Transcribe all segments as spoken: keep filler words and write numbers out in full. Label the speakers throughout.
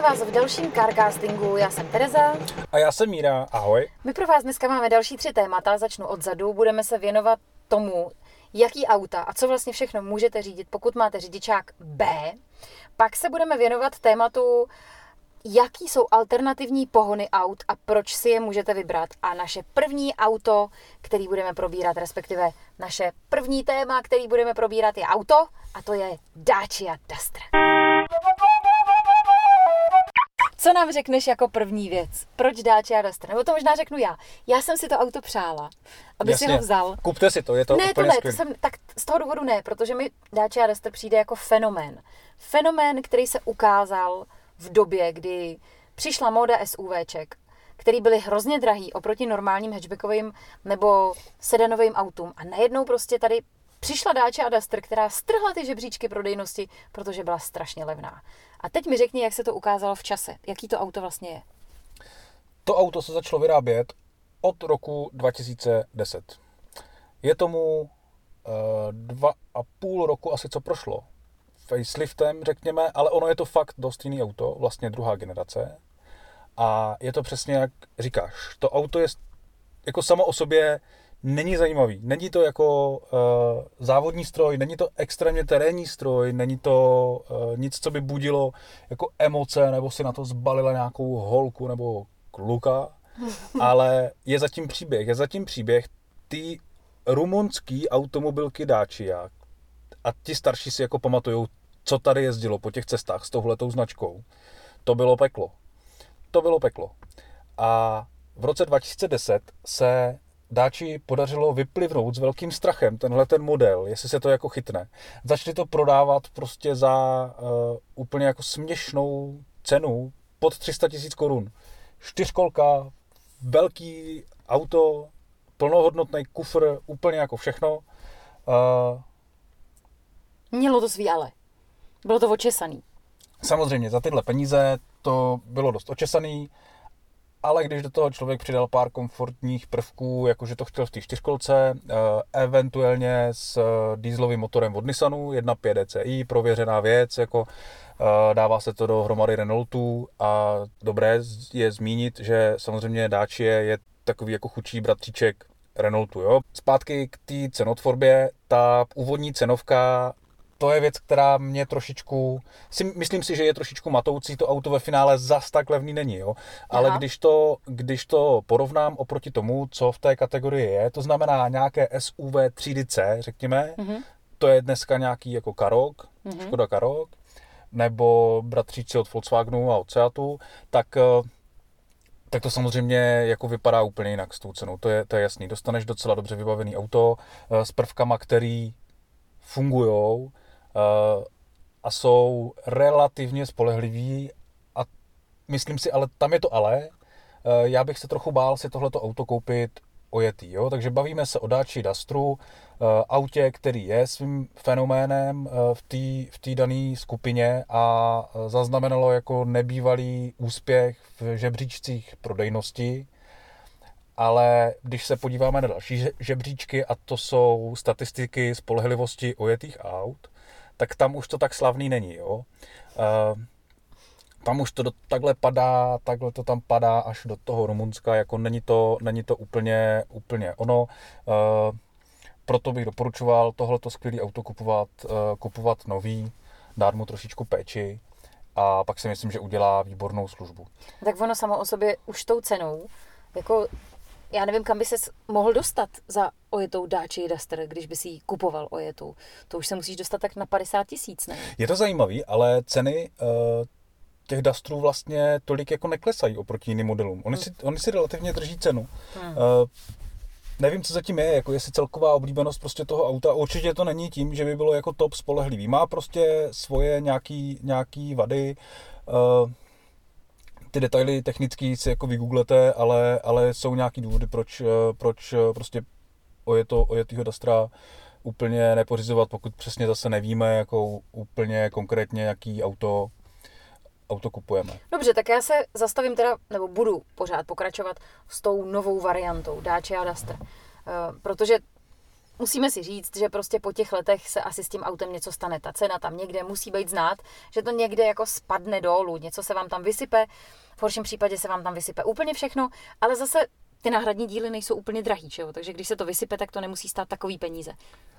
Speaker 1: vás v dalším Carcastingu. Já jsem Tereza.
Speaker 2: A já jsem Míra. Ahoj.
Speaker 1: My pro vás dneska máme další tři témata. Začnu odzadu. Budeme se věnovat tomu, jaký auta a co vlastně všechno můžete řídit, pokud máte řidičák B. Pak se budeme věnovat tématu, jaký jsou alternativní pohony aut a proč si je můžete vybrat. A naše první auto, který budeme probírat, respektive naše první téma, který budeme probírat, je auto a to je Dacia Duster. Co nám řekneš jako první věc? Proč Dacia Duster? Nebo to možná řeknu já. Já jsem si to auto přála, aby
Speaker 2: Jasně.
Speaker 1: si ho vzal.
Speaker 2: Kupte si to, je to
Speaker 1: ne,
Speaker 2: úplně
Speaker 1: to ne,
Speaker 2: skvělý.
Speaker 1: to jsem, tak z toho důvodu ne, protože mi Dacia Duster přijde jako fenomén. Fenomén, který se ukázal v době, kdy přišla móda SUVček, který byly hrozně drahý oproti normálním hatchbackovým nebo sedanovým autům. A najednou prostě tady přišla Dacia Duster, která strhla ty žebříčky prodejnosti, protože byla strašně levná. A teď mi řekni, jak se to ukázalo v čase. Jaký to auto vlastně je?
Speaker 2: To auto se začalo vyrábět od roku dva tisíce deset. Je tomu uh, dva a půl roku asi co prošlo faceliftem, řekněme, ale ono je to fakt dost jiný auto, vlastně druhá generace. A je to přesně jak říkáš, to auto je jako samo o sobě není zajímavý. Není to jako uh, závodní stroj, není to extrémně terénní stroj, není to uh, nic, co by budilo jako emoce, nebo si na to zbalila nějakou holku nebo kluka, ale je zatím příběh. Je zatím příběh ty rumunský automobilky Dacia a ti starší si jako pamatujou, co tady jezdilo po těch cestách s touhletou značkou. To bylo peklo. To bylo peklo. A v roce dva tisíce deset se Daci podařilo vyplivnout s velkým strachem tenhle ten model, jestli se to jako chytne. Začali to prodávat prostě za uh, úplně jako směšnou cenu pod tři sta tisíc korun. Čtyřkolka, velký auto, plnohodnotný kufr, úplně jako všechno. Uh,
Speaker 1: Mělo to svý ale. Bylo to očesaný.
Speaker 2: Samozřejmě za tyhle peníze to bylo dost očesaný, ale když do toho člověk přidal pár komfortních prvků, jakože to chtěl v té čtyřkolce, eventuálně s dieselovým motorem od Nissanu, jedna pět D C I, prověřená věc, jako dává se to do hromady Renaultů a dobré je zmínit, že samozřejmě Dacia je takový jako chudší bratříček Renaultu. Jo? Zpátky k té cenotvorbě, ta úvodní cenovka, to je věc, která mě trošičku, si, myslím si, že je trošičku matoucí, to auto ve finále zas tak levný není, jo. Ale když to, když to porovnám oproti tomu, co v té kategorii je, to znamená nějaké S U V třídy C, řekněme, mm-hmm. to je dneska nějaký jako Karoq, mm-hmm. Škoda Karoq, nebo bratříci od Volkswagenu a od Seatu, tak, tak to samozřejmě jako vypadá úplně jinak s tou cenou, to je, to je jasný. Dostaneš docela dobře vybavený auto s prvkama, který fungujou, Uh, a jsou relativně spolehlivý a myslím si, ale tam je to ale, uh, já bych se trochu bál si tohleto auto koupit ojetý, jo? Takže bavíme se o Dacia Dusteru, uh, autě, který je svým fenoménem uh, v té v té dané skupině a uh, zaznamenalo jako nebývalý úspěch v žebříčcích prodejnosti. Ale když se podíváme na další žebříčky, a to jsou statistiky spolehlivosti ojetých aut, tak tam už to tak slavný není, jo. Uh, tam už to do, takhle padá, takhle to tam padá až do toho Rumunska, jako není to, není to úplně, úplně ono. Uh, proto bych doporučoval tohleto skvělé auto kupovat, uh, kupovat nový, dát mu trošičku péči a pak si myslím, že udělá výbornou službu.
Speaker 1: Tak ono samo o sobě už tou cenou, jako já nevím, kam by ses mohl dostat za ojetou Dacia Duster, když by si ji kupoval ojetou. To už se musíš dostat tak na padesát tisíc, ne?
Speaker 2: Je to zajímavý, ale ceny uh, těch Dusterů vlastně tolik jako neklesají oproti jiným modelům. Oni, hmm. si, oni si relativně drží cenu. Hmm. Uh, nevím, co zatím je, jako jestli celková oblíbenost prostě toho auta. Určitě to není tím, že by bylo jako top spolehlivý. Má prostě svoje nějaký, nějaký vady. Uh, Ty detaily technický si jako vygooglete, ale, ale jsou nějaký důvody, proč, proč prostě ojeto, ojetýho Dustera úplně nepořizovat, pokud přesně zase nevíme, jako úplně konkrétně, jaký auto, auto kupujeme.
Speaker 1: Dobře, tak já se zastavím teda, nebo budu pořád pokračovat s tou novou variantou Dacia Duster. Uh, protože musíme si říct, že prostě po těch letech se asi s tím autem něco stane. Ta cena tam někde musí být znát, že to někde jako spadne dolů, něco se vám tam vysype, v horším případě se vám tam vysype úplně všechno, ale zase ty náhradní díly nejsou úplně drahý, že jo? Takže když se to vysype, tak to nemusí stát takový peníze.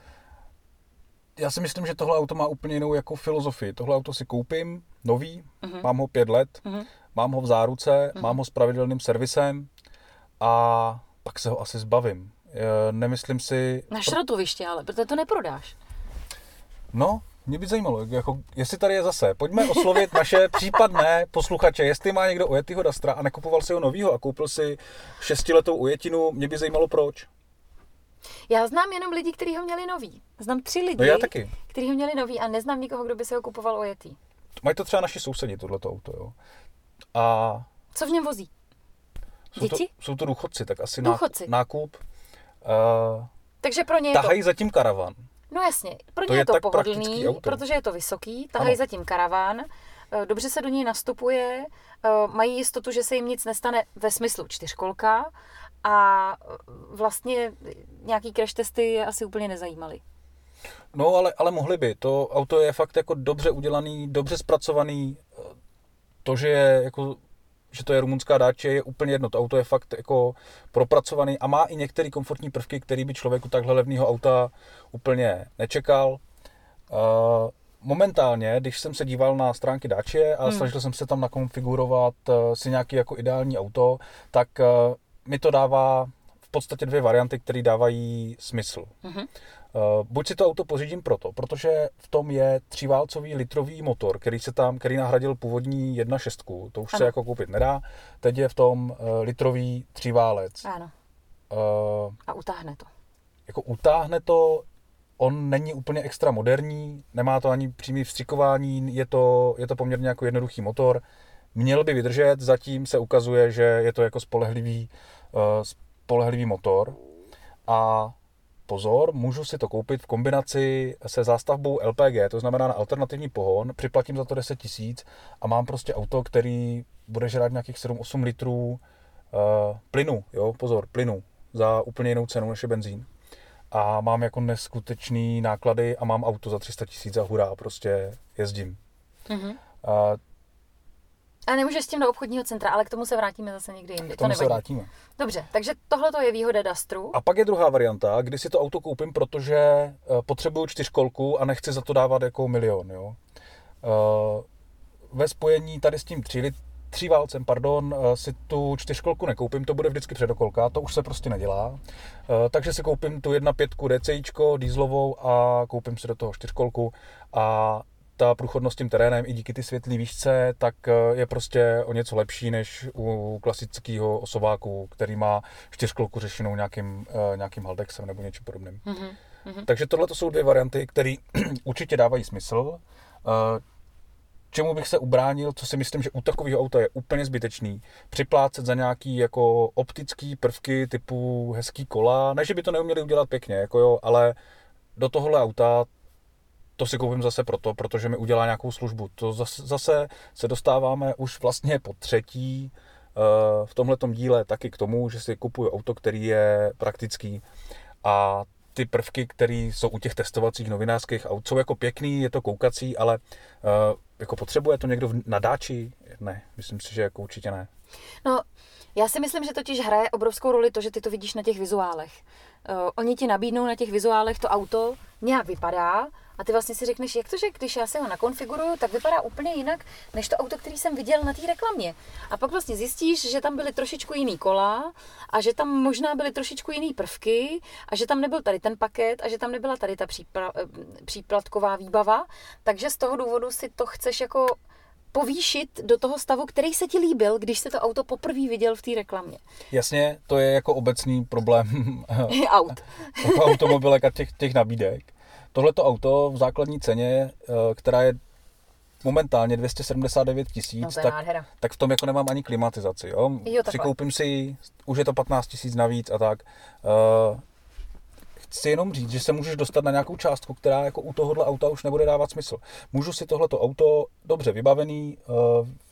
Speaker 2: Já si myslím, že tohle auto má úplně jinou jako filozofii. Tohle auto si koupím, nový, uh-huh. mám ho pět let, uh-huh. mám ho v záruce, uh-huh. mám ho s pravidelným servisem a pak se ho asi zbavím. Nemyslím si...
Speaker 1: Na šrotoviště ale, protože to neprodáš.
Speaker 2: No, mě by zajímalo, jako, jestli tady je zase. Pojďme oslovit naše případné posluchače, jestli má někdo ujetýho Dastra a nekupoval si ho novýho a koupil si šestiletou ujetinu, mě by zajímalo proč.
Speaker 1: Já znám jenom lidi, kteří ho měli nový. Znám tři lidi,
Speaker 2: no já taky.
Speaker 1: kteří ho měli nový a neznám nikoho, kdo by se ho kupoval ujetý.
Speaker 2: Mají to třeba naši sousedi, tohleto auto, jo. A...
Speaker 1: Co v něm vozí?
Speaker 2: Jsou
Speaker 1: Děti?
Speaker 2: To, jsou to důchodci, tak asi
Speaker 1: důchodci.
Speaker 2: nákup. Uh,
Speaker 1: Takže pro ně je
Speaker 2: tahají
Speaker 1: to...
Speaker 2: zatím karavan.
Speaker 1: No jasně, pro
Speaker 2: to
Speaker 1: ně je,
Speaker 2: je
Speaker 1: to
Speaker 2: tak
Speaker 1: pohodlný, protože je to vysoký, tahají zatím karaván, dobře se do něj nastupuje, mají jistotu, že se jim nic nestane ve smyslu čtyřkolka a vlastně nějaký crash testy je asi úplně nezajímaly.
Speaker 2: No, ale, ale mohli by. To auto je fakt jako dobře udělaný, dobře zpracovaný. To, že je jako že to je rumunská Dacia, je úplně jedno. To auto je fakt jako propracovaný a má i některé komfortní prvky, které by člověku takhle levného auta úplně nečekal. Momentálně, když jsem se díval na stránky Dacia a hmm. snažil jsem se tam nakonfigurovat si nějaký jako ideální auto, tak mi to dává v podstatě dvě varianty, které dávají smysl. Hmm. Buď si to auto pořídím proto, protože v tom je tříválcový litrový motor, který se tam, který nahradil původní jedna šest, to už ano. se jako koupit nedá. Teď je v tom uh, litrový tříválec.
Speaker 1: Ano. Uh, a utáhne to.
Speaker 2: Jako utáhne to, on není úplně extra moderní, nemá to ani přímý vstřikování, je to, je to poměrně jako jednoduchý motor. Měl by vydržet, zatím se ukazuje, že je to jako spolehlivý, uh, spolehlivý motor. A pozor, můžu si to koupit v kombinaci se zástavbou L P G, to znamená na alternativní pohon, připlatím za to deset tisíc a mám prostě auto, který bude žrát nějakých sedm osm litrů uh, plynu, jo, pozor, plynu, za úplně jinou cenu než je benzín. A mám jako neskutečný náklady a mám auto za tři sta tisíc a hurá, prostě jezdím. Mm-hmm. Uh,
Speaker 1: A nemůžeš s tím do obchodního centra, ale k tomu se vrátíme zase někdy jindy.
Speaker 2: K tomu
Speaker 1: to
Speaker 2: se vrátíme.
Speaker 1: Dobře, takže tohle je výhoda Dastru.
Speaker 2: A pak je druhá varianta, kdy si to auto koupím, protože potřebuju čtyřkolku a nechci za to dávat jako milion. Jo. Ve spojení tady s tím tři, tříválcem, pardon, si tu čtyřkolku nekoupím, to bude vždycky předokolka, to už se prostě nedělá. Takže si koupím tu jedna pět DCičko, dieselovou a koupím si do toho čtyřkolku a ta průchodnost tím terénem i díky ty světlý výšce, tak je prostě o něco lepší než u klasického osobáku, který má čtyřkolku řešenou nějakým, nějakým Haldexem nebo něčím podobným. Mm-hmm. Takže tohle to jsou dvě varianty, které určitě dávají smysl. Čemu bych se ubránil, co si myslím, že u takového auta je úplně zbytečný, připlácet za nějaký jako optický prvky typu hezký kola, ne, že by to neuměli udělat pěkně, jako jo, ale do tohohle auta to si koupím zase proto, protože mi udělá nějakou službu. To zase, zase se dostáváme už vlastně po třetí uh, v tomhletom díle taky k tomu, že si kupuju auto, který je praktický a ty prvky, které jsou u těch testovacích novinářských aut, jsou jako pěkný, je to koukací, ale uh, jako potřebuje to někdo na dáči? Ne, myslím si, že jako určitě ne.
Speaker 1: No, já si myslím, že totiž hraje obrovskou roli to, že ty to vidíš na těch vizuálech. Uh, oni ti nabídnou na těch vizuálech to auto, nějak vypadá a ty vlastně si řekneš, jak to, že když já si ho nakonfiguruju, tak vypadá úplně jinak, než to auto, který jsem viděl na té reklamě. A pak vlastně zjistíš, že tam byly trošičku jiný kola a že tam možná byly trošičku jiný prvky a že tam nebyl tady ten paket a že tam nebyla tady ta přípla, příplatková výbava. Takže z toho důvodu si to chceš jako povýšit do toho stavu, který se ti líbil, když se to auto poprvé viděl v té reklamě.
Speaker 2: Jasně, to je jako obecný problém
Speaker 1: aut.
Speaker 2: automobilek a těch, těch nabídek. Tohleto auto v základní ceně, která je momentálně dvě stě sedmdesát devět tisíc,
Speaker 1: no
Speaker 2: tak, tak v tom jako nemám ani klimatizaci. Jo?
Speaker 1: Jo,
Speaker 2: přikoupím si, už je to patnáct tisíc navíc a tak. Chci jenom říct, že se můžeš dostat na nějakou částku, která jako u tohohle auta už nebude dávat smysl. Můžu si tohleto auto dobře vybavený,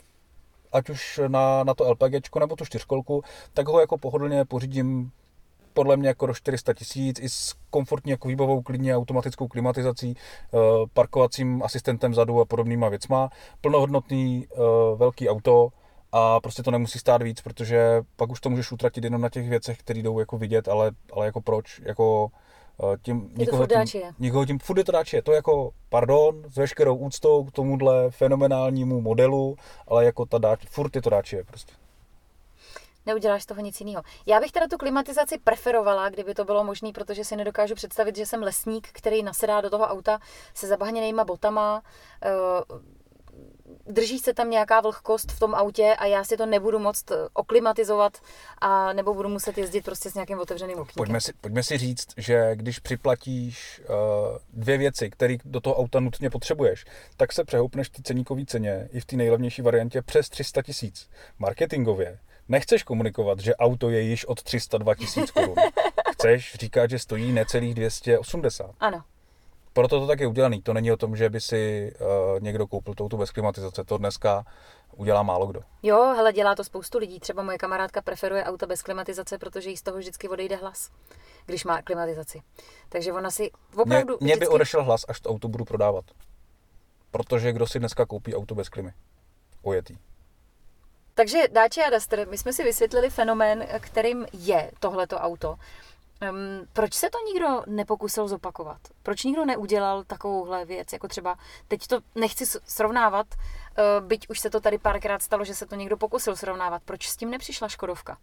Speaker 2: ať už na, na to LPGčko nebo tu čtyřkolku, tak ho jako pohodlně pořídím podle mě jako do čtyři sta tisíc i s komfortní jako výbavou, klidně automatickou klimatizací, parkovacím asistentem vzadu a podobnýma věcma. Plnohodnotný velký auto a prostě to nemusí stát víc, protože pak už to můžeš utratit jenom na těch věcech, které jdou jako vidět, ale, ale jako proč, jako tím,
Speaker 1: nikoho,
Speaker 2: tím,
Speaker 1: tím,
Speaker 2: nikoho tím furt je to dáčie. To jako, pardon, s veškerou úctou k tomuhle fenomenálnímu modelu, ale jako ta dáč, furt je to dáčie prostě.
Speaker 1: Neuděláš z toho nic jiného. Já bych teda tu klimatizaci preferovala, kdyby to bylo možné, protože si nedokážu představit, že jsem lesník, který nasedá do toho auta se zabahněnejma botama, drží se tam nějaká vlhkost v tom autě a já si to nebudu moct oklimatizovat a nebo budu muset jezdit prostě s nějakým otevřeným okýnkem.
Speaker 2: Pojďme si, pojďme si říct, že když připlatíš uh, dvě věci, které do toho auta nutně potřebuješ, tak se přehoupneš v té ceníkové ceně i v té nejlevnější variantě přes tři sta tisíc. Marketingově nechceš komunikovat, že auto je již od tři sta dva tisíc korun. Chceš říkat, že stojí necelých dvě stě osmdesát.
Speaker 1: Ano.
Speaker 2: Proto to tak je udělaný. To není o tom, že by si uh, někdo koupil to auto bez klimatizace. To dneska udělá málo kdo.
Speaker 1: Jo, hele, dělá to spoustu lidí. Třeba moje kamarádka preferuje auta bez klimatizace, protože jí z toho vždycky odejde hlas, když má klimatizaci. Takže ona si opravdu...
Speaker 2: Mně
Speaker 1: vždycky...
Speaker 2: by odešel hlas, až to auto budu prodávat. Protože kdo si dneska koupí auto bez klimy? Ojetý.
Speaker 1: Takže Dacia Duster, my jsme si vysvětlili fenomén, kterým je tohleto auto. Um, proč se to nikdo nepokusil zopakovat? Proč nikdo neudělal takovouhle věc? Jako třeba, teď to nechci srovnávat, uh, byť už se to tady párkrát stalo, že se to někdo pokusil srovnávat. Proč s tím nepřišla Škodovka?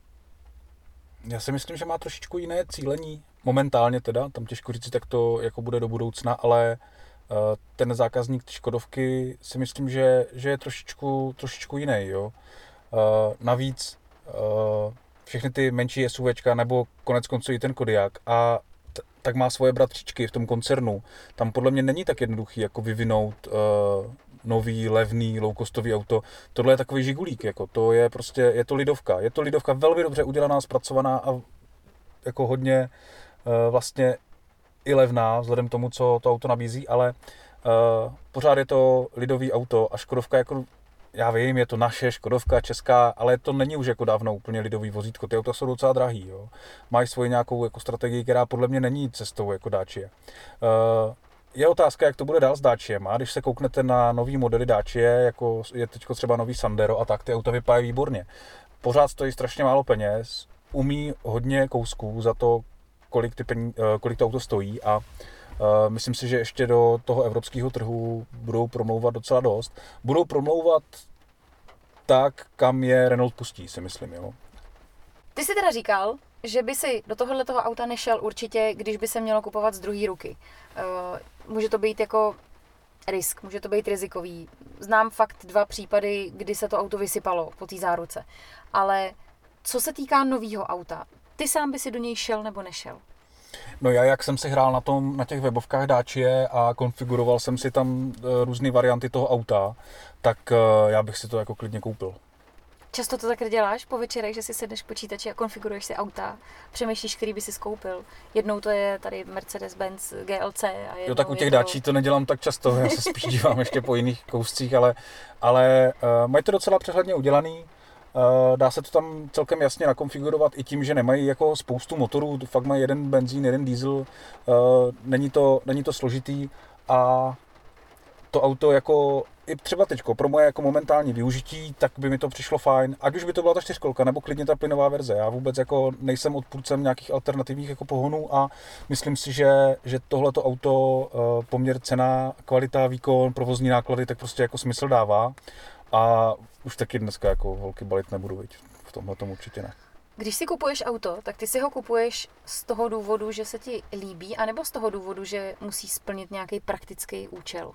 Speaker 2: Já si myslím, že má trošičku jiné cílení. Momentálně teda, tam těžko říct, jak to jako bude do budoucna, ale uh, ten zákazník Škodovky si myslím, že, že je trošičku, trošičku jiný. Jo? Uh, navíc uh, všechny ty menší SUVčka nebo konec konců i ten Kodiaq a t- tak má svoje bratřičky v tom koncernu. Tam podle mě není tak jednoduchý jako vyvinout uh, nový, levný, low-costový auto. Tohle je takový žigulík, jako to je prostě, je to lidovka. Je to lidovka velmi dobře udělaná, zpracovaná a jako hodně uh, vlastně i levná, vzhledem k tomu, co to auto nabízí, ale uh, pořád je to lidový auto a Škodovka jako já vím, je to naše Škodovka, česká, ale to není už jako dávno úplně lidový vozítko. Ty auta jsou docela drahý, jo. Mají svoji nějakou jako strategii, která podle mě není cestou jako Dacia. Uh, je otázka, jak to bude dál s Daciem. A když se kouknete na nový modely Dacia, jako je teď třeba nový Sandero a tak, ty auta vypadají výborně. Pořád stojí strašně málo peněz, umí hodně kousků za to, kolik, ty peníze, kolik to auto stojí a Uh, myslím si, že ještě do toho evropského trhu budou promlouvat docela dost. Budou promlouvat tak, kam je Renault pustí, si myslím, jo.
Speaker 1: Ty jsi teda říkal, že by si do tohohletoho auta nešel určitě, když by se mělo kupovat z druhé ruky. Uh, může to být jako risk, může to být rizikový. Znám fakt dva případy, kdy se to auto vysypalo po té záruce. Ale co se týká nového auta, ty sám by si do něj šel nebo nešel?
Speaker 2: No já, jak jsem si hrál na tom, na těch webovkách Dacia a konfiguroval jsem si tam různé varianty toho auta, tak já bych si to jako klidně koupil.
Speaker 1: Často to tak děláš po večerech, že si sedneš k počítači a konfiguruješ si auta, přemýšlíš, který by si skoupil. Jednou to je tady Mercedes-Benz G L C. A
Speaker 2: jo, tak u těch Dacia to nedělám tak často, já se spíš dívám ještě po jiných kouscích, ale, ale uh, mají to docela přehledně udělaný. Uh, dá se to tam celkem jasně nakonfigurovat i tím, že nemají jako spoustu motorů, fakt mají jeden benzín, jeden diesel, uh, není to, není to složitý a to auto jako i třeba teďko pro moje jako momentální využití, tak by mi to přišlo fajn, ať už by to byla ta čtyřkolka nebo klidně ta plynová verze. Já vůbec jako nejsem odpůrcem nějakých alternativních jako pohonů a myslím si, že, že tohleto auto uh, poměr cena, kvalita, výkon, provozní náklady tak prostě jako smysl dává. A už taky dneska jako holky balit nebudu, viď? V tomhle tomu určitě ne.
Speaker 1: Když si kupuješ auto, tak ty si ho kupuješ z toho důvodu, že se ti líbí, anebo z toho důvodu, že musí splnit nějaký praktický účel?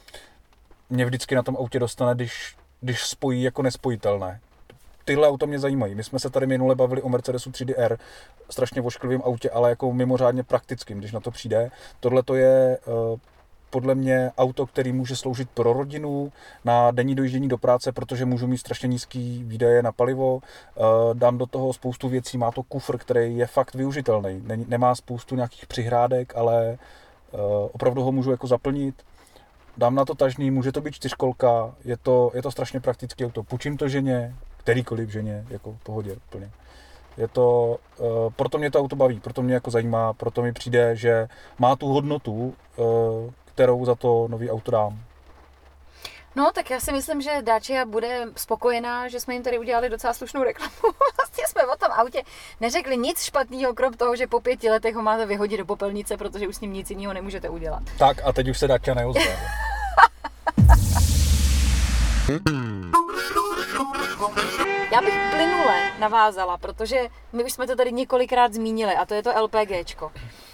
Speaker 2: Mě vždycky na tom autě dostane, když, když spojí jako nespojitelné. Tyhle auta mě zajímají. My jsme se tady minule bavili o Mercedesu tři D R, strašně vošklivým autě, ale jako mimořádně praktickým, když na to přijde. Tohle to je uh, podle mě auto, který může sloužit pro rodinu, na denní dojíždění do práce, protože můžu mít strašně nízký výdaje na palivo. Dám do toho spoustu věcí, má to kufr, který je fakt využitelný. Nemá spoustu nějakých přihrádek, ale opravdu ho můžu jako zaplnit. Dám na to tažný, může to být čtyřkolka, je to, je to strašně praktické auto. Půjčím to ženě, kterýkoliv ženě, jako v pohodě úplně. Je to, uh, proto mě to auto baví, proto mě jako zajímá, proto mi přijde, že má tu hodnotu, uh, kterou za to nový auto dám.
Speaker 1: No, tak já si myslím, že Dacia bude spokojená, že jsme jim tady udělali docela slušnou reklamu. Vlastně jsme o tom autě neřekli nic špatného, krom toho, že po pěti letech ho máte vyhodit do popelnice, protože už s ním nic jiného nemůžete udělat.
Speaker 2: Tak a teď už se Dacia neozve.
Speaker 1: Já bych plynule navázala, protože my už jsme to tady několikrát zmínili a to je to LPGčko.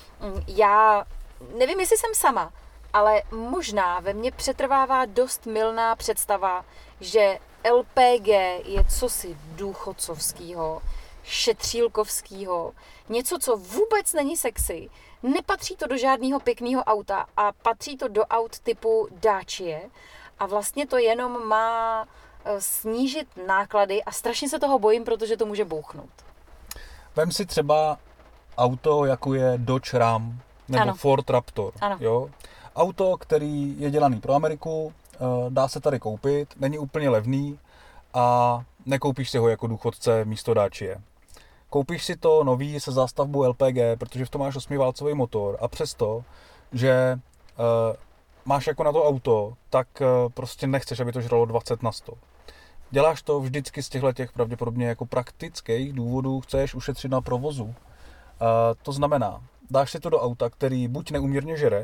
Speaker 1: Já nevím, jestli jsem sama, ale možná ve mně přetrvává dost mylná představa, že L P G je cosi důchodcovského, šetřílkovského, něco, co vůbec není sexy, nepatří to do žádného pěkného auta a patří to do aut typu Dacia a vlastně to jenom má snížit náklady a strašně se toho bojím, protože to může bouchnout.
Speaker 2: Vem si třeba auto, jako je Dodge Ram nebo ano. Ford Raptor.
Speaker 1: Ano.
Speaker 2: Jo? Auto, který je dělaný pro Ameriku, dá se tady koupit, není úplně levný a nekoupíš si ho jako důchodce místo Dacia. Koupíš si to nový se zástavbou L P G, protože v tom máš osmiválcový motor a přesto, že uh, máš jako na to auto, tak uh, prostě nechceš, aby to žralo dvacet na sto. Děláš to vždycky z těchto těch pravděpodobně jako praktických důvodů, chceš ušetřit na provozu. Uh, to znamená, dáš si to do auta, který buď neúměrně žere,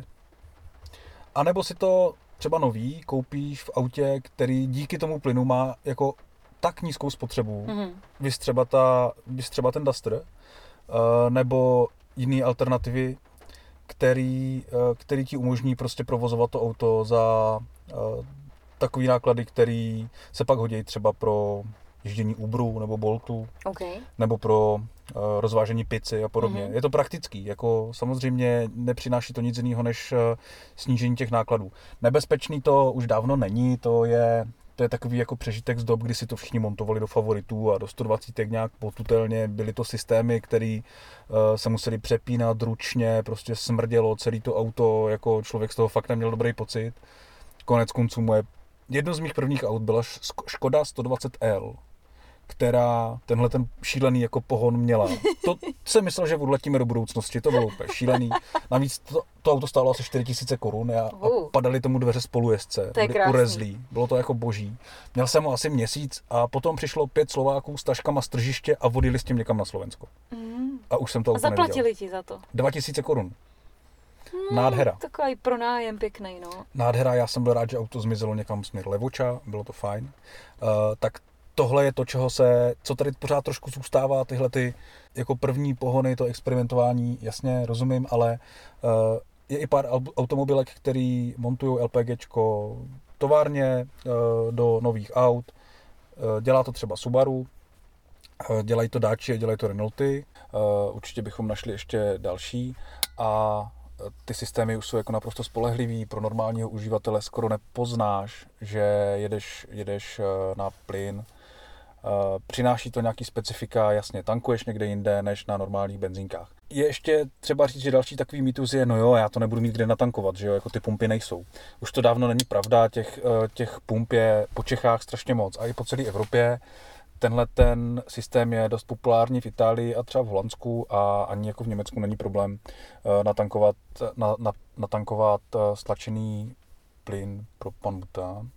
Speaker 2: anebo si to třeba nový koupíš v autě, který díky tomu plynu má jako tak nízkou spotřebu, mm-hmm. vys třeba, ta, vys třeba ten Duster, uh, nebo jiné alternativy, který, uh, který ti umožní prostě provozovat to auto za uh, takový náklady, který se pak hodí třeba pro ježdění Uberu nebo Boltu,
Speaker 1: okay.
Speaker 2: nebo pro uh, rozvážení pizzy a podobně. Mm-hmm. Je to praktický, jako samozřejmě nepřináší to nic jiného než uh, snížení těch nákladů. Nebezpečný to už dávno není, to je, to je takový jako přežitek z dob, kdy si to všichni montovali do favoritů a do sto dvacet nějak potutelně. Byly to systémy, které uh, se museli přepínat ručně, prostě smrdělo celé to auto, jako člověk z toho fakt neměl dobrý pocit. Konec konců moje jedno z mých prvních aut byla Škoda sto dvacet L, která tenhle ten šílený jako pohon měla. To jsem myslel, že odletíme do budoucnosti, to bylo úplně šílený. Navíc to, to auto stálo asi čtyři tisíce korun a, a padaly tomu dveře spolujezdce, byly urezlý, bylo to jako boží. Měl jsem ho asi měsíc a potom přišlo pět Slováků s taškama z tržiště a odjeli s tím někam na Slovensko. Mm. A už jsem to auto
Speaker 1: neviděl. A zaplatili
Speaker 2: neviděl.
Speaker 1: ti za to?
Speaker 2: dva tisíce korun. Hmm, Nádhera.
Speaker 1: Takový pronájem pěkný, no.
Speaker 2: Nádhera, já jsem byl rád, že auto zmizelo někam směr Levoča, bylo to fajn. Uh, tak tohle je to, čeho se, co tady pořád trošku zůstává, tyhle ty jako první pohony, to experimentování, jasně, rozumím, ale uh, je i pár automobilek, který montují LPGčko továrně uh, do nových aut. Uh, dělá to třeba Subaru, uh, dělají to Dacia, dělají to Renaulty, uh, určitě bychom našli ještě další a ty systémy už jsou jako naprosto spolehlivý, pro normálního uživatele skoro nepoznáš, že jedeš, jedeš na plyn. Přináší to nějaký specifika, jasně, tankuješ někde jinde než na normálních benzínkách. Je ještě třeba říct, že další takový mýtus je, no jo, já to nebudu mít kde natankovat, že jo, jako ty pumpy nejsou. Už to dávno není pravda, těch, těch pump je po Čechách strašně moc a i po celé Evropě. Tenhle ten systém je dost populární v Itálii a třeba v Holandsku a ani jako v Německu není problém natankovat, na, na, natankovat stlačený plyn propan-bután.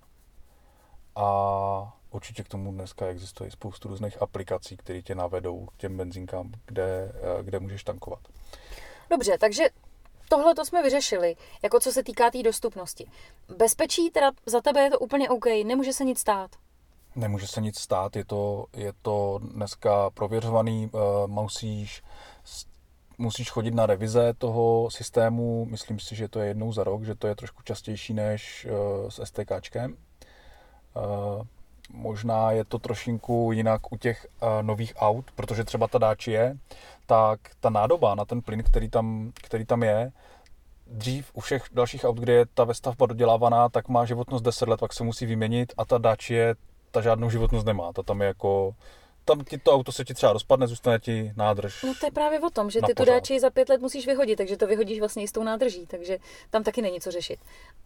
Speaker 2: A určitě k tomu dneska existuje spoustu různých aplikací, které tě navedou k těm benzínkám, kde, kde můžeš tankovat.
Speaker 1: Dobře, takže tohle to jsme vyřešili, jako co se týká té tý dostupnosti. Bezpečí, teda za tebe je to úplně OK, nemůže se nic stát.
Speaker 2: Nemůže se nic stát, je to, je to dneska prověřovaný, musíš, musíš chodit na revize toho systému, myslím si, že to je jednou za rok, že to je trošku častější než s STKčkem. Možná je to trošinku jinak u těch nových aut, protože třeba ta Dacia, tak ta nádoba na ten plyn, který tam, který tam je, dřív u všech dalších aut, kde je ta vestavba dodělávaná, tak má životnost deset let, pak se musí vyměnit a ta Dacia ta žádnou životnost nemá. Ta tam je jako, tam ti to auto se ti třeba rozpadne, zůstane ti nádrž.
Speaker 1: No to je právě o tom, že ty tu Dacia za pět let musíš vyhodit, takže to vyhodíš vlastně i s tou nádrží, takže tam taky není co řešit.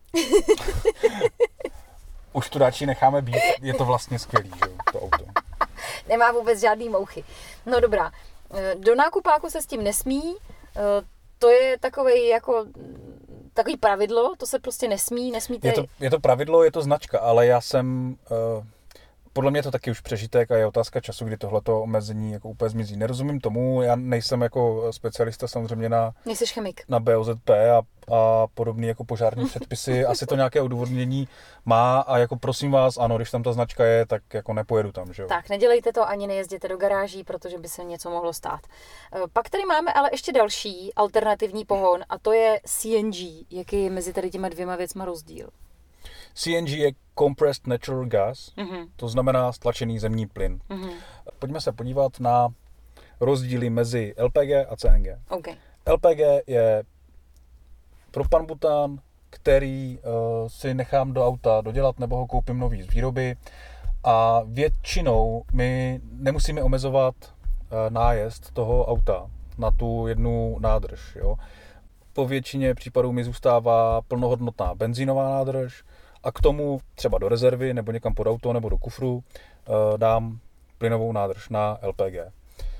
Speaker 2: Už tu Dacia necháme být, je to vlastně skvělý, že to auto.
Speaker 1: Nemá vůbec žádný mouchy. No dobrá, Do nákupáku se s tím nesmí, to je takový jako takový pravidlo, to se prostě nesmí, nesmíte...
Speaker 2: Je to, je to pravidlo, je to značka, ale já jsem... Uh... Podle mě je to taky už přežitek a je otázka času, kdy tohleto omezení jako úplně zmizí. Nerozumím tomu, já nejsem jako specialista samozřejmě na,
Speaker 1: Nejseš chemik.
Speaker 2: na B O Z P a, a podobný jako požární předpisy. Asi to nějaké odůvodnění má a jako prosím vás, ano, když tam ta značka je, tak jako nepojedu tam, že jo.
Speaker 1: Tak, nedělejte to ani nejezděte do garáží, protože by se něco mohlo stát. Pak tady máme ale ještě další alternativní pohon a to je C N G. Jaký je mezi tady těma dvěma věcma rozdíl?
Speaker 2: C N G je Compressed Natural Gas,
Speaker 1: mm-hmm.
Speaker 2: to znamená stlačený zemní plyn. Mm-hmm. Pojďme se podívat na rozdíly mezi L P G a C N G.
Speaker 1: Okay.
Speaker 2: L P G je propanbutan, který uh, si nechám do auta dodělat nebo ho koupím nový z výroby a většinou my nemusíme omezovat uh, nájezd toho auta na tu jednu nádrž. Jo. Po většině případů mi zůstává plnohodnotná benzínová nádrž a k tomu třeba do rezervy nebo někam pod auto nebo do kufru uh, dám plynovou nádrž na L P G.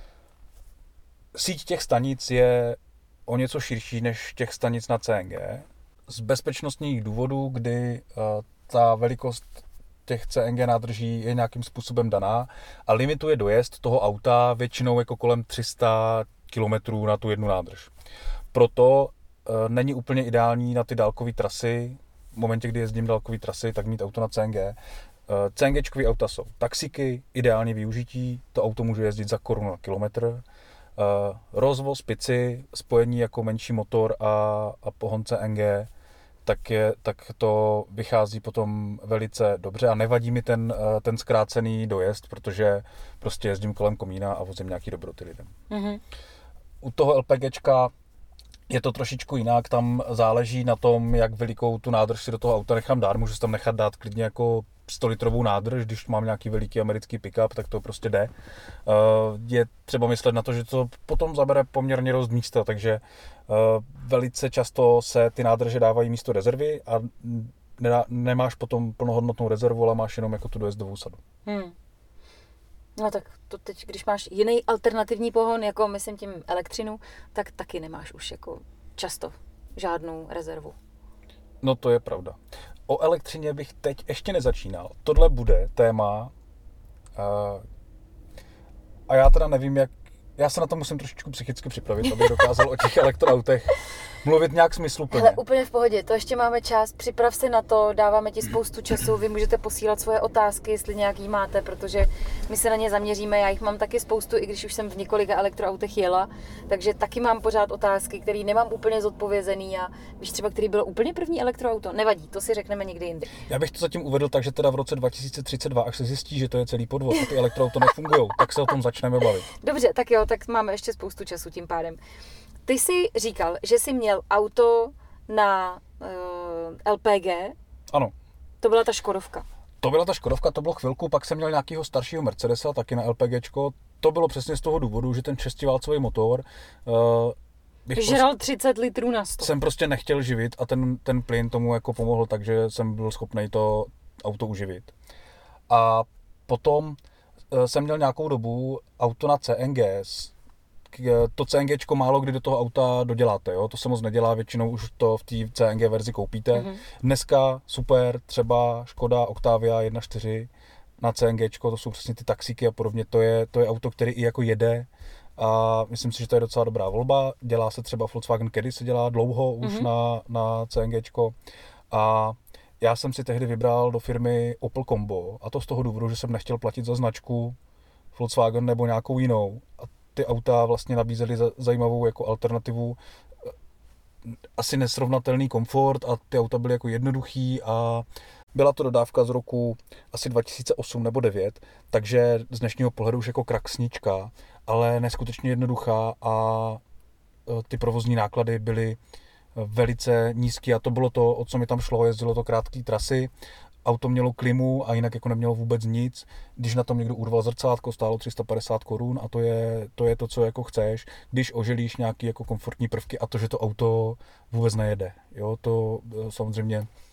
Speaker 2: Síť těch stanic je o něco širší než těch stanic na C N G. Z bezpečnostních důvodů, kdy uh, ta velikost těch C N G nádrží je nějakým způsobem daná a limituje dojezd toho auta většinou jako kolem tři sta kilometrů na tu jednu nádrž. Proto uh, není úplně ideální na ty dálkové trasy, v momentě, kdy jezdím dálkové trasy, tak mít auto na C N G. Uh, CNGčkový auta jsou taxiky, ideální využití, to auto může jezdit za korunu na kilometr. Uh, rozvoz pici, spojení jako menší motor a, a pohon C N G, tak, je, tak to vychází potom velice dobře a nevadí mi ten, uh, ten zkrácený dojezd, protože prostě jezdím kolem komína a vozím nějaký dobroty lidem. Mm-hmm. U toho LPGčka je to trošičku jinak, tam záleží na tom, jak velikou tu nádrž si do toho auta nechám dát, můžu si tam nechat dát klidně jako sto litrovou nádrž, když mám nějaký veliký americký pick-up, tak to prostě jde. Je třeba myslet na to, že to potom zabere poměrně dost místa, takže velice často se ty nádrže dávají místo rezervy a nemáš potom plnohodnotnou rezervu, ale máš jenom jako tu dojezdovou sadu. Hmm.
Speaker 1: No tak to teď, když máš jiný alternativní pohon, jako myslím tím elektřinu, tak taky nemáš už jako často žádnou rezervu.
Speaker 2: No to je pravda. O elektřině bych teď ještě nezačínal. Tohle bude téma uh, a já teda nevím, jak... Já se na to musím trošičku psychicky připravit, abych dokázal o těch elektroautech mluvit nějak smysluplně.
Speaker 1: Hele, úplně v pohodě, to ještě máme čas, připrav se na to, dáváme ti spoustu času, vy můžete posílat svoje otázky, jestli nějaký máte, protože my se na ně zaměříme, já jich mám taky spoustu, i když už jsem v několika elektroautech jela, takže taky mám pořád otázky, které nemám úplně zodpovězený a víš třeba, který bylo úplně první elektroauto, nevadí, to si řekneme někdy jindy.
Speaker 2: Já bych to zatím uvedl tak, že teda v roce dva tisíce třicet dva, až se zjistí, že to je celý podvod a ty elektroauto nefungujou, tak se o tom začneme bavit.
Speaker 1: Dobře, tak jo, tak máme ještě spoustu času tím pádem. Ty jsi říkal, že jsi měl auto na uh, L P G.
Speaker 2: Ano.
Speaker 1: To byla ta Škodovka.
Speaker 2: To byla ta Škodovka, to bylo chvilku, pak jsem měl nějakého staršího Mercedesa, taky na LPGčko. To bylo přesně z toho důvodu, že ten šestiválcový motor uh,
Speaker 1: bych žral prostě, třicet litrů na sto.
Speaker 2: Jsem prostě nechtěl živit a ten, ten plyn tomu jako pomohl, takže jsem byl schopný to auto uživit. A potom uh, jsem měl nějakou dobu auto na C N G. To CNGčko málo kdy do toho auta doděláte, jo? To se moc nedělá, většinou už to v té C N G verzi koupíte. Mm-hmm. Dneska super, třeba Škoda Octavia jedna čtyři na CNGčko, to jsou přesně ty taxíky a podobně, to je, to je auto, který i jako jede a myslím si, že to je docela dobrá volba. Dělá se třeba Volkswagen Caddy, se dělá dlouho už mm-hmm. na, na CNGčko a já jsem si tehdy vybral do firmy Opel Combo a to z toho důvodu, že jsem nechtěl platit za značku Volkswagen nebo nějakou jinou. A ty auta vlastně nabízely zajímavou jako alternativu, asi nesrovnatelný komfort a ty auta byly jako jednoduchý a byla to dodávka z roku asi dva tisíce osm nebo devět, takže z dnešního pohledu už jako kraksnička, ale neskutečně jednoduchá a ty provozní náklady byly velice nízký a to bylo to, o co mi tam šlo, jezdilo to krátké trasy. Auto mělo klimu a jinak jako nemělo vůbec nic. Když na tom někdo urval zrcátko, stálo tři sta padesát korun a to je, to je to, co jako chceš. Když oželíš nějaký jako komfortní prvky a to, že to auto vůbec nejede. Jo, to samozřejmě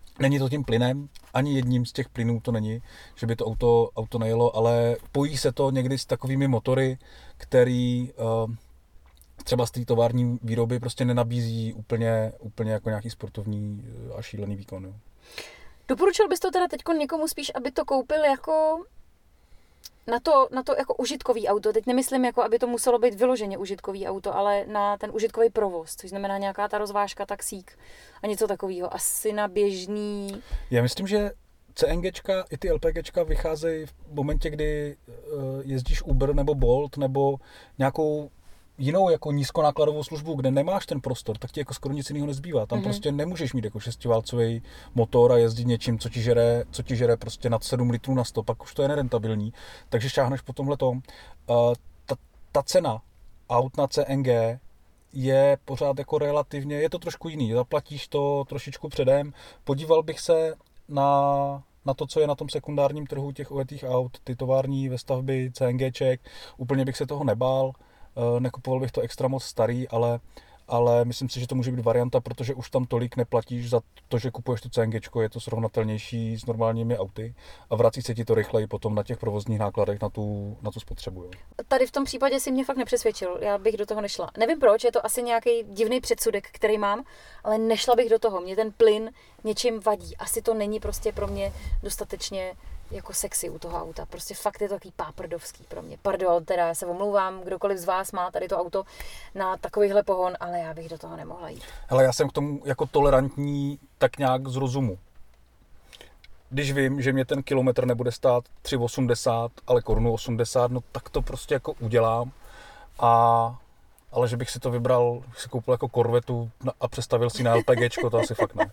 Speaker 2: Není to tím plynem, ani jedním z těch plynů to není, že by to auto, auto nejelo, ale pojí se to někdy s takovými motory, který uh, třeba z té tovární výroby prostě nenabízí úplně, úplně jako nějaký sportovní a šílený výkon. Jo.
Speaker 1: Doporučil bys to teda teď někomu spíš, aby to koupil jako na to, na to jako užitkový auto. Teď nemyslím, jako aby to muselo být vyloženě užitkový auto, ale na ten užitkový provoz, což znamená nějaká ta rozvážka, taxík a něco takového. Asi na běžný...
Speaker 2: Já myslím, že CNGčka i ty LPGčka vycházejí v momentě, kdy jezdíš Uber nebo Bolt nebo nějakou jinou jako nízkonákladovou službu, kde nemáš ten prostor, tak ti jako skoro nic jiného nezbývá. Tam mm-hmm. prostě nemůžeš mít jako šestiválcový motor a jezdit něčím, co ti žere, co ti žere prostě nad sedm litrů na sto, pak už to je nerentabilní. Takže šáhneš po tomhletom. Uh, ta, ta cena aut na C N G je pořád jako relativně, je to trošku jiný. Zaplatíš to trošičku předem. Podíval bych se na, na to, co je na tom sekundárním trhu těch ojetých aut, ty tovární ve stavby CNGček. Úplně bych se toho nebál. Nekupoval bych to extra moc starý, ale, ale myslím si, že to může být varianta, protože už tam tolik neplatíš za to, že kupuješ tu CNGčko, je to srovnatelnější s normálními auty a vrací se ti to rychleji potom na těch provozních nákladech na tu, na tu spotřebu. Jo.
Speaker 1: Tady v tom případě si mě fakt nepřesvědčil, já bych do toho nešla. Nevím proč, je to asi nějaký divný předsudek, který mám, ale nešla bych do toho. Mě ten plyn něčím vadí. Asi to není prostě pro mě dostatečně jako sexy u toho auta. Prostě fakt je to takový páprdovský pro mě. Pardon, teda já se omlouvám, kdokoliv z vás má tady to auto na takovýhle pohon, ale já bych do toho nemohla jít.
Speaker 2: Hele, já jsem k tomu jako tolerantní tak nějak z rozumu. Když vím, že mě ten kilometr nebude stát tři osmdesát, ale korunu osmdesát, no tak to prostě jako udělám. A, ale že bych si to vybral, si koupil jako korvetu a přestavil si na LPGčko, to asi fakt ne.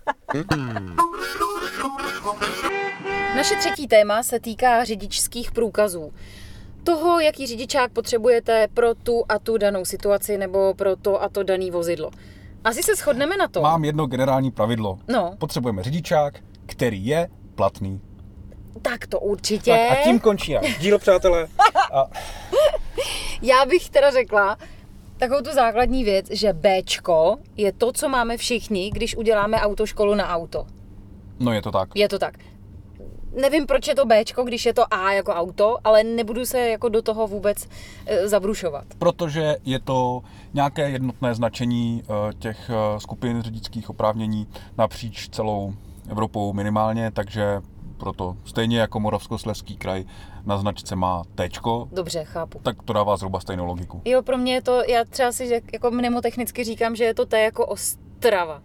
Speaker 1: Naše třetí téma se týká řidičských průkazů. Toho, jaký řidičák potřebujete pro tu a tu danou situaci nebo pro to a to daný vozidlo. Asi se shodneme na tom.
Speaker 2: Mám jedno generální pravidlo.
Speaker 1: No.
Speaker 2: Potřebujeme řidičák, který je platný.
Speaker 1: Tak to určitě.
Speaker 2: Tak a tím končí náš díl, přátelé. A...
Speaker 1: Já bych teda řekla takovou tu základní věc, že Bčko je to, co máme všichni, když uděláme autoškolu na auto.
Speaker 2: No je to tak.
Speaker 1: Je to tak. Nevím, proč je to Bčko, když je to A jako auto, ale nebudu se jako do toho vůbec e, zabrušovat.
Speaker 2: Protože je to nějaké jednotné značení e, těch e, skupin řidičských oprávnění napříč celou Evropou minimálně, takže proto stejně jako Moravskoslezský kraj na značce má Tčko.
Speaker 1: Dobře, chápu.
Speaker 2: Tak to dává zhruba stejnou logiku.
Speaker 1: Jo, pro mě je to, já třeba si jako mnemotechnicky říkám, že je to T jako Ostrava.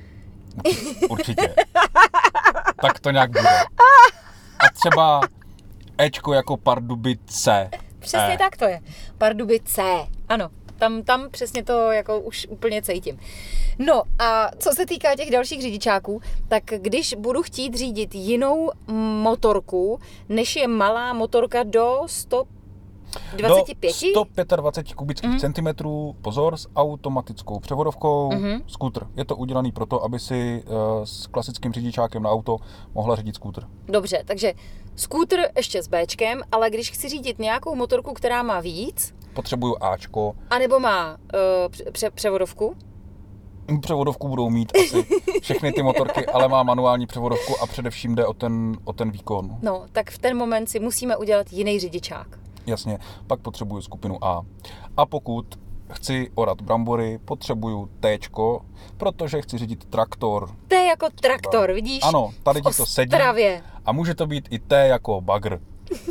Speaker 2: Určitě. Tak to nějak bude. A třeba Ečko jako Pardubice.
Speaker 1: Přesně e. tak to je. Pardubice. Ano, tam, tam přesně to jako už úplně cítím. No a co se týká těch dalších řidičáků, tak když budu chtít řídit jinou motorku, než je malá motorka do sto dvacet pět?
Speaker 2: Do sto dvacet pět kubických mm-hmm. centimetrů, pozor, s automatickou převodovkou, mm-hmm. skútr. Je to udělaný proto, aby si uh, s klasickým řidičákem na auto mohla řídit skútr.
Speaker 1: Dobře, takže skútr ještě s Bčkem, ale když chci řídit nějakou motorku, která má víc...
Speaker 2: Potřebuju Ačko.
Speaker 1: A nebo má uh, pře- převodovku?
Speaker 2: Převodovku budou mít asi všechny ty motorky, ale má manuální převodovku a především jde o ten, o ten výkon.
Speaker 1: No, tak v ten moment si musíme udělat jiný řidičák.
Speaker 2: Jasně, pak potřebuju skupinu A. A pokud chci orat brambory, potřebuju Tčko, protože chci řídit traktor.
Speaker 1: T jako traktor, vidíš?
Speaker 2: Ano, tady ti to sedí. A může to být i T jako bagr.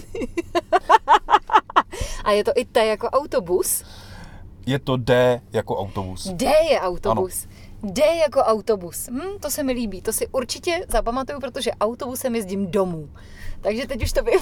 Speaker 1: A je to i T jako autobus?
Speaker 2: Je to D jako autobus.
Speaker 1: D je autobus. Ano. D jako autobus. Hm, to se mi líbí. To si určitě zapamatuju, protože autobusem jezdím domů. Takže teď už to vím.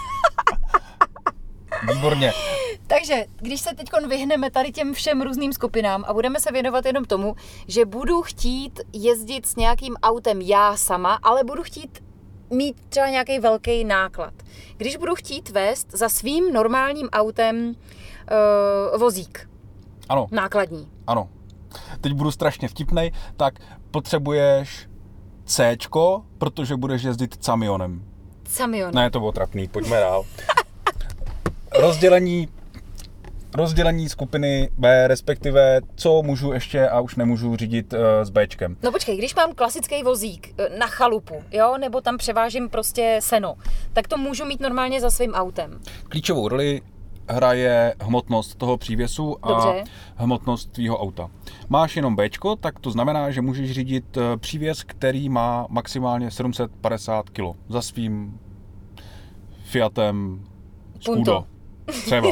Speaker 2: Výborně.
Speaker 1: Takže, když se teď vyhneme tady těm všem různým skupinám a budeme se věnovat jenom tomu, že budu chtít jezdit s nějakým autem já sama, ale budu chtít mít třeba nějaký velký náklad. Když budu chtít vést za svým normálním autem uh, vozík.
Speaker 2: Ano.
Speaker 1: Nákladní.
Speaker 2: Ano. Teď budu strašně vtipnej, tak potřebuješ Cčko, protože budeš jezdit camionem.
Speaker 1: Camion.
Speaker 2: Ne, to bylo trapný, pojďme dál. Rozdělení rozdělení skupiny B, respektive co můžu ještě a už nemůžu řídit uh, s Bčkem.
Speaker 1: No počkej, když mám klasický vozík na chalupu, jo, nebo tam převážím prostě seno, tak to můžu mít normálně za svým autem.
Speaker 2: Klíčovou roli hraje hmotnost toho přívěsu a
Speaker 1: Dobře.
Speaker 2: hmotnost tvýho auta. Máš jenom Bčko, tak to znamená, že můžeš řídit přívěs, který má maximálně sedm set padesát kilogramů za svým Fiatem Scudo. Třeba.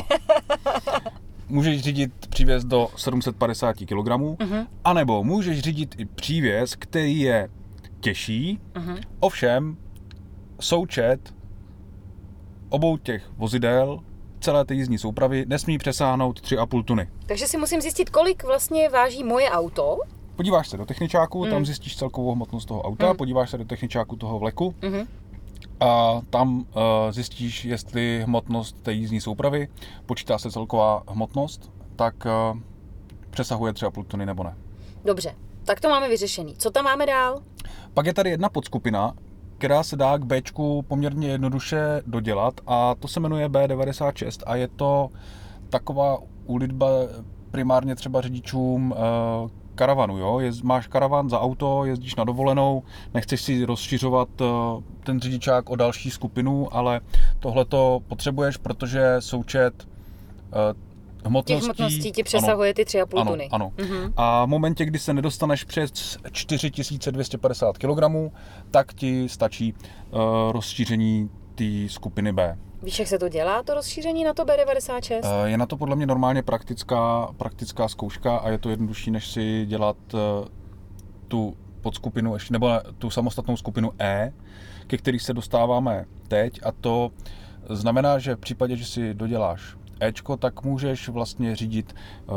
Speaker 2: Můžeš řídit přívěs do sedm set padesát kilogramů, uh-huh. anebo můžeš řídit i přívěs, který je těžší, uh-huh. ovšem součet obou těch vozidel, celé ty jízdní soupravy, nesmí přesáhnout tři a půl tuny.
Speaker 1: Takže si musím zjistit, kolik vlastně váží moje auto.
Speaker 2: Podíváš se do techničáku, mm. tam zjistíš celkovou hmotnost toho auta, mm. podíváš se do techničáku toho vleku mm-hmm. a tam uh, zjistíš, jestli hmotnost té jízdní soupravy, počítá se celková hmotnost, tak uh, přesahuje tři a půl tuny nebo ne.
Speaker 1: Dobře, tak to máme vyřešený. Co tam máme dál?
Speaker 2: Pak je tady jedna podskupina, která se dá k Bčku poměrně jednoduše dodělat a to se jmenuje bé devadesát šest a je to taková úlitba primárně třeba řidičům uh, karavanu. Jo? Jez, máš karavan za auto, jezdíš na dovolenou, nechceš si rozšiřovat uh, ten řidičák o další skupinu, ale tohleto potřebuješ, protože součet uh, hmotností,
Speaker 1: těch hmotností ti přesahuje
Speaker 2: ano,
Speaker 1: ty tři a půl tuny.
Speaker 2: Ano, ano. Mhm. A v momentě, kdy se nedostaneš přes čtyři tisíce dvě stě padesát kilogramů, tak ti stačí uh, rozšíření té skupiny B.
Speaker 1: Víš, jak se to dělá, to rozšíření na to bé devadesát šest?
Speaker 2: Uh, je na to podle mě normálně praktická, praktická zkouška a je to jednodušší, než si dělat uh, tu podskupinu, nebo tu samostatnou skupinu E, ke který se dostáváme teď, a to znamená, že v případě, že si doděláš Ečko, tak můžeš vlastně řídit uh,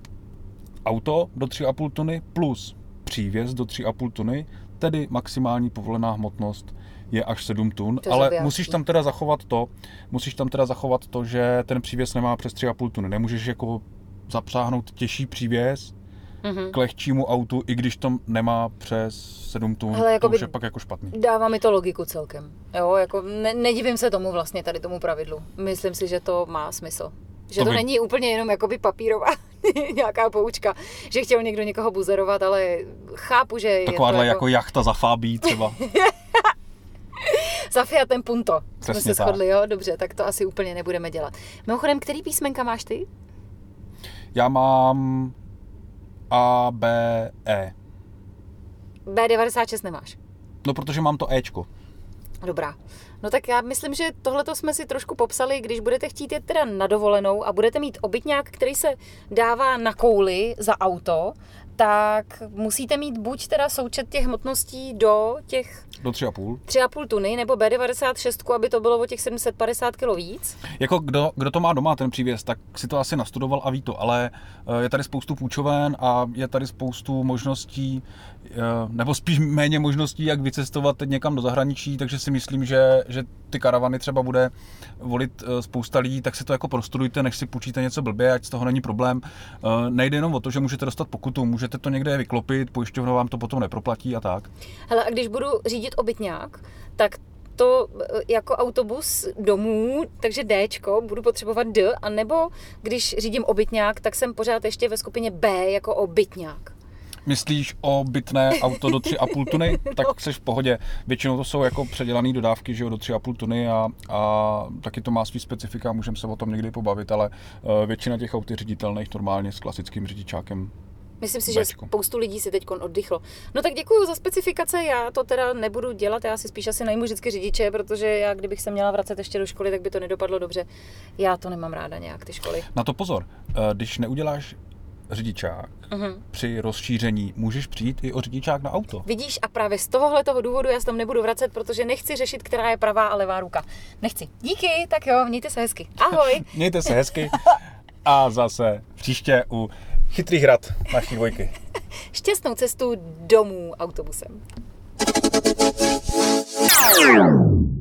Speaker 2: auto do tři a půl tuny plus přívěs do tři a půl tuny, tedy maximální povolená hmotnost je až sedm tun,
Speaker 1: to
Speaker 2: ale
Speaker 1: zabijá.
Speaker 2: musíš tam teda zachovat to, musíš tam teda zachovat to, že ten přívěs nemá přes tři a půl tuny. Nemůžeš jako zapřáhnout těžší přívěs mm-hmm. k lehčímu autu, i když to nemá přes sedm tun,
Speaker 1: hele,
Speaker 2: to už je pak jako špatný.
Speaker 1: Dává mi to logiku celkem. Jo, jako ne, nedivím se tomu vlastně tady tomu pravidlu. Myslím si, že to má smysl. Že to, to není úplně jenom jakoby papírová nějaká poučka, že chtěl někdo někoho buzerovat, ale chápu, že je
Speaker 2: takováhle
Speaker 1: to
Speaker 2: jako... jako jachta za Fabí třeba.
Speaker 1: Za Fiatem Punto jsme
Speaker 2: Přesně
Speaker 1: se shodli, jo? Dobře, tak to asi úplně nebudeme dělat. Mimochodem, který písmenka máš ty?
Speaker 2: Já mám A, B, E.
Speaker 1: bé devadesát šest nemáš?
Speaker 2: No, protože mám to Ečko.
Speaker 1: Dobrá. No tak já myslím, že tohleto jsme si trošku popsali, když budete chtít jet teda na dovolenou a budete mít obytňák, který se dává na kouli za auto, tak musíte mít buď teda součet těch hmotností do těch
Speaker 2: do tři a půl.
Speaker 1: tři a půl tuny, nebo bé devadesát šest, aby to bylo o těch sedm set padesát kilogramů víc.
Speaker 2: Jako kdo, kdo to má doma, ten přívěs, tak si to asi nastudoval a ví to, ale je tady spoustu půjčoven a je tady spoustu možností, nebo spíš méně možností, jak vycestovat teď někam do zahraničí, takže si myslím, že, že ty karavany třeba bude volit spousta lidí, tak si to jako prostudujte, než si půjčíte něco blbě, ať z toho není problém. Nejde jenom o to, že můžete dostat pokutu, můžete to někde vyklopit, pojišťovna vám to potom neproplatí a tak.
Speaker 1: Hele, a když budu řídit obytňák, tak to jako autobus domů, takže Dčko, budu potřebovat D, a nebo když řídím obytňák, tak jsem pořád ještě ve skupině B jako obytňák.
Speaker 2: Myslíš o bytné auto do tři a půl tuny, tak jsi v pohodě. Většinou to jsou jako předělané dodávky, že jo, do tři a půl tuny a, a taky to má svý specifika, můžeme se o tom někdy pobavit, ale většina těch aut je řiditelných normálně s klasickým řidičákem.
Speaker 1: Myslím si, že spoustu lidí si teď oddychlo. No tak děkuju za specifikace, já to teda nebudu dělat, já si spíš asi najmu vždycky řidiče, protože já kdybych se měla vracet ještě do školy, tak by to nedopadlo dobře. Já to nemám ráda nějak, ty školy.
Speaker 2: Na to pozor, když neuděláš řidičák uh-huh. při rozšíření, můžeš přijít i o řidičák na auto.
Speaker 1: Vidíš, a právě z tohohle toho důvodu já se tam nebudu vracet, protože nechci řešit, která je pravá a levá ruka. Nechci. Díky, tak jo, mějte se hezky. Ahoj.
Speaker 2: Mějte se hezky a zase příště u Chytrých rad naší dvojky.
Speaker 1: Šťastnou cestu domů autobusem.